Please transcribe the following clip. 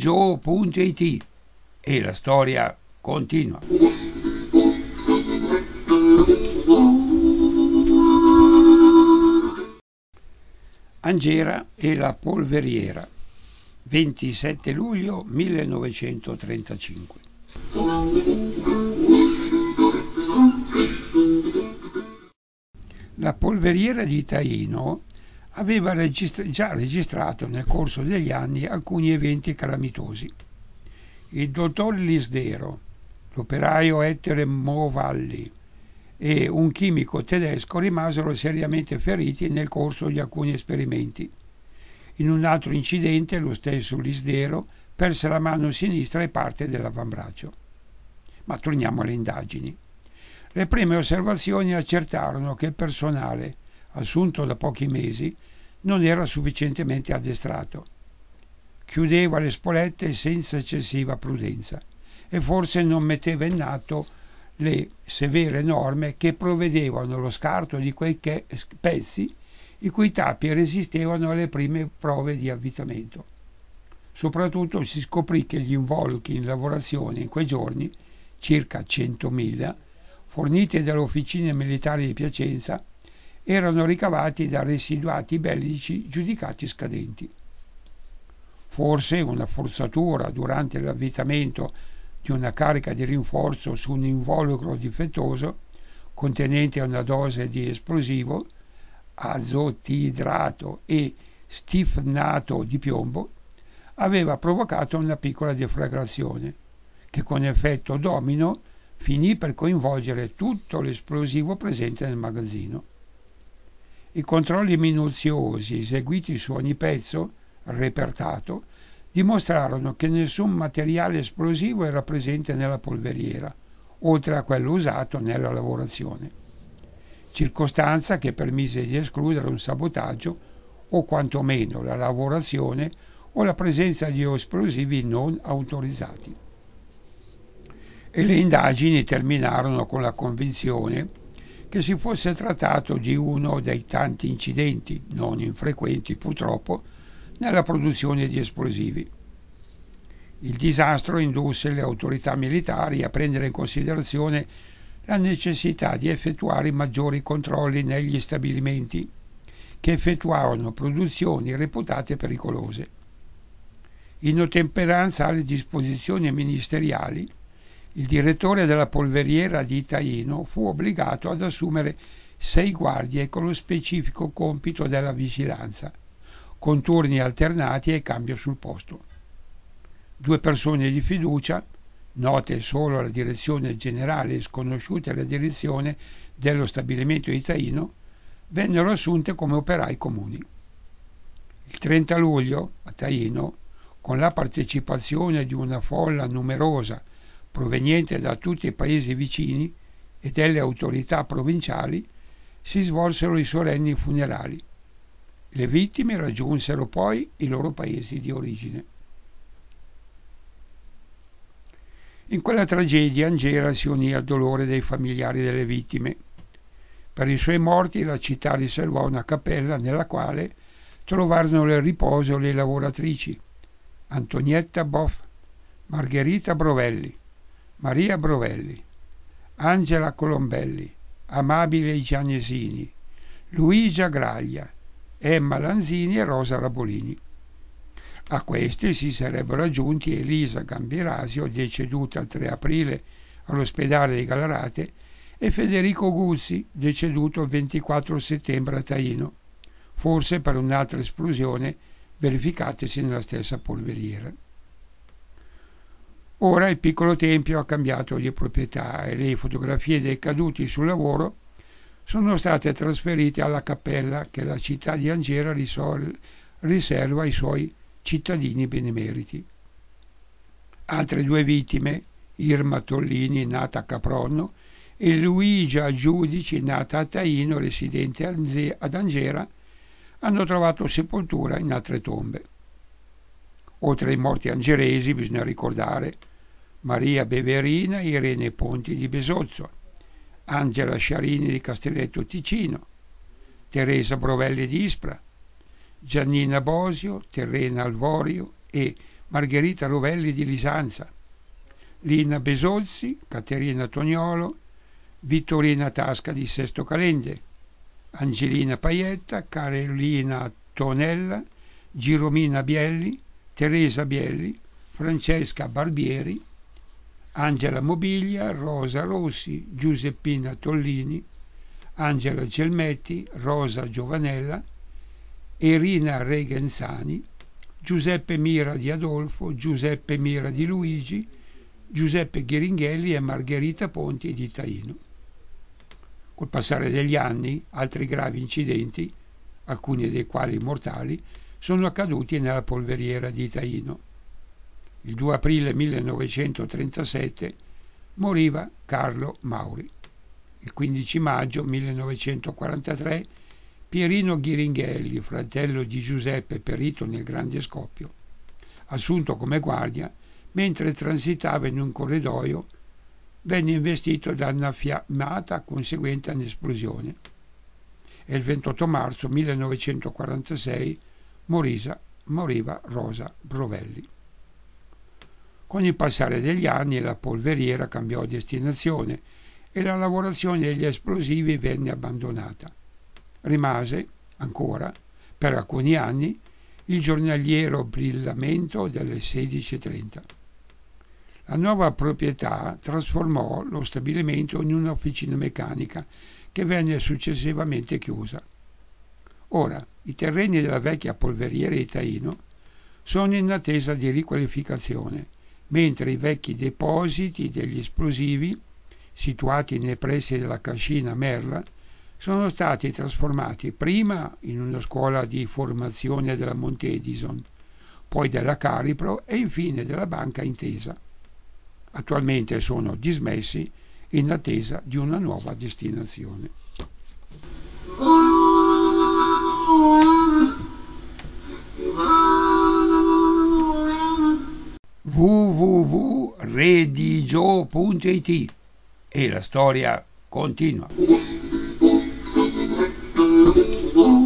Joe.it e la storia continua. Angera e la polveriera, 27 luglio 1935. La polveriera di Taino aveva già registrato nel corso degli anni alcuni eventi calamitosi. Il dottor Lisdero, l'operaio Ettore Movalli e un chimico tedesco rimasero seriamente feriti nel corso di alcuni esperimenti. In un altro incidente lo stesso Lisdero perse la mano sinistra e parte dell'avambraccio. Ma torniamo alle indagini. Le prime osservazioni accertarono che il personale, assunto da pochi mesi, non era sufficientemente addestrato. Chiudeva le spolette senza eccessiva prudenza e forse non metteva in atto le severe norme che prevedevano lo scarto di quei pezzi i cui tappi resistevano alle prime prove di avvitamento. Soprattutto si scoprì che gli involucri in lavorazione in quei giorni, circa 100.000, forniti dalle officine militari di Piacenza, erano ricavati da residuati bellici giudicati scadenti. Forse una forzatura durante l'avvitamento di una carica di rinforzo su un involucro difettoso contenente una dose di esplosivo, azotidrato e stifnato di piombo, aveva provocato una piccola deflagrazione che con effetto domino finì per coinvolgere tutto l'esplosivo presente nel magazzino. I controlli minuziosi eseguiti su ogni pezzo repertato dimostrarono che nessun materiale esplosivo era presente nella polveriera, oltre a quello usato nella lavorazione, circostanza che permise di escludere un sabotaggio o quantomeno la lavorazione o la presenza di esplosivi non autorizzati. E le indagini terminarono con la convinzione che si fosse trattato di uno dei tanti incidenti, non infrequenti purtroppo, nella produzione di esplosivi. Il disastro indusse le autorità militari a prendere in considerazione la necessità di effettuare maggiori controlli negli stabilimenti che effettuavano produzioni reputate pericolose. In ottemperanza alle disposizioni ministeriali, il direttore della polveriera di Taino fu obbligato ad assumere 6 guardie con lo specifico compito della vigilanza, con turni alternati e cambio sul posto. 2 persone di fiducia, note solo alla direzione generale e sconosciute alla direzione dello stabilimento di Taino, vennero assunte come operai comuni. Il 30 luglio, a Taino, con la partecipazione di una folla numerosa proveniente da tutti i paesi vicini e delle autorità provinciali, si svolsero i solenni funerali. Le vittime raggiunsero poi i loro paesi di origine. In quella tragedia Angera si unì al dolore dei familiari delle vittime. Per i suoi morti la città riservò una cappella nella quale trovarono il riposo le lavoratrici Antonietta Boff, Margherita Brovelli, Maria Brovelli, Angela Colombelli, Amabile Gianesini, Luigia Graglia, Emma Lanzini e Rosa Rabolini. A questi si sarebbero aggiunti Elisa Gambirasio, deceduta il 3 aprile all'ospedale di Gallarate, e Federico Guzzi, deceduto il 24 settembre a Taino, forse per un'altra esplosione verificatasi nella stessa polveriera. Ora il piccolo tempio ha cambiato di proprietà e le fotografie dei caduti sul lavoro sono state trasferite alla cappella che la città di Angera riserva ai suoi cittadini benemeriti. Altre 2 vittime, Irma Tollini, nata a Capronno, e Luigia Giudici, nata a Taino, residente ad Angera, hanno trovato sepoltura in altre tombe. Oltre ai morti angeresi bisogna ricordare Maria Beverina e Irene Ponti di Besozzo, Angela Sciarini di Castelletto Ticino, Teresa Brovelli di Ispra, Giannina Bosio, Terrena Alvorio e Margherita Rovelli di Lisanza, Lina Besolzi, Caterina Toniolo, Vittorina Tasca di Sesto Calende, Angelina Paietta, Carolina Tonella, Giromina Bielli, Teresa Bielli, Francesca Barbieri, Angela Mobilia, Rosa Rossi, Giuseppina Tollini, Angela Gelmetti, Rosa Giovanella, Irina Regenzani, Giuseppe Mira di Adolfo, Giuseppe Mira di Luigi, Giuseppe Ghiringhelli e Margherita Ponti di Taino. Col passare degli anni, altri gravi incidenti, alcuni dei quali mortali, sono accaduti nella polveriera di Taino. Il 2 aprile 1937 moriva Carlo Mauri. Il 15 maggio 1943 Pierino Ghiringhelli, fratello di Giuseppe perito nel grande scoppio, assunto come guardia, mentre transitava in un corridoio, venne investito da una fiammata conseguente a un'esplosione e il 28 marzo 1946 moriva Rosa Brovelli. Con il passare degli anni la polveriera cambiò destinazione e la lavorazione degli esplosivi venne abbandonata. Rimase ancora per alcuni anni il giornaliero brillamento delle 16:30. La nuova proprietà trasformò lo stabilimento in un'officina meccanica che venne successivamente chiusa. Ora i terreni della vecchia polveriera di Taino sono in attesa di riqualificazione, mentre i vecchi depositi degli esplosivi, situati nei pressi della cascina Merla, sono stati trasformati prima in una scuola di formazione della Monte Edison, poi della Caripro e infine della Banca Intesa. Attualmente sono dismessi in attesa di una nuova destinazione. www.redigio.it e la storia continua.